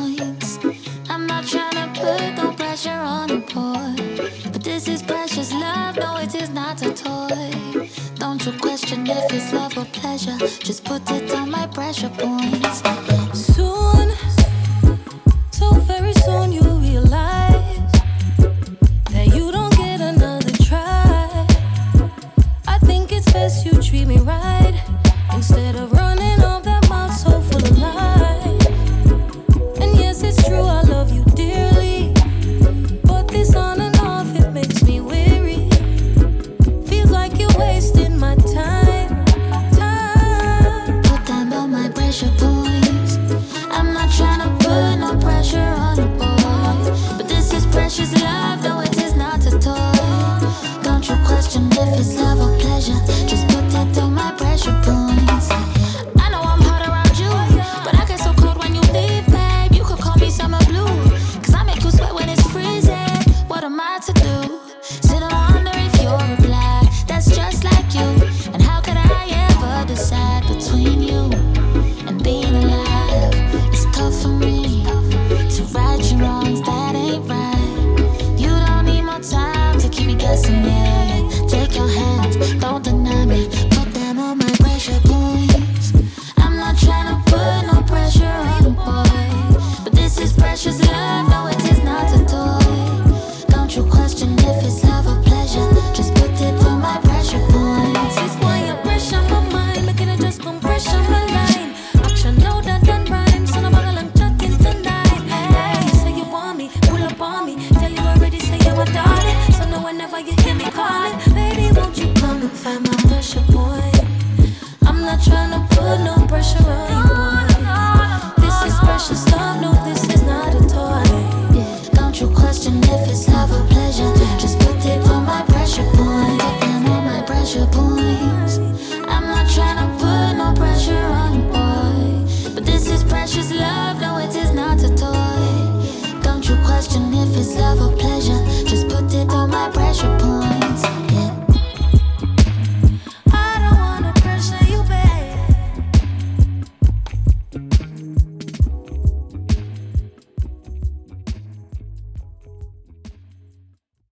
points. I'm not trying to put no pressure on you, boy, but this is precious love, no it is not a toy. Don't you question if it's love or pleasure, just put it on my pressure points.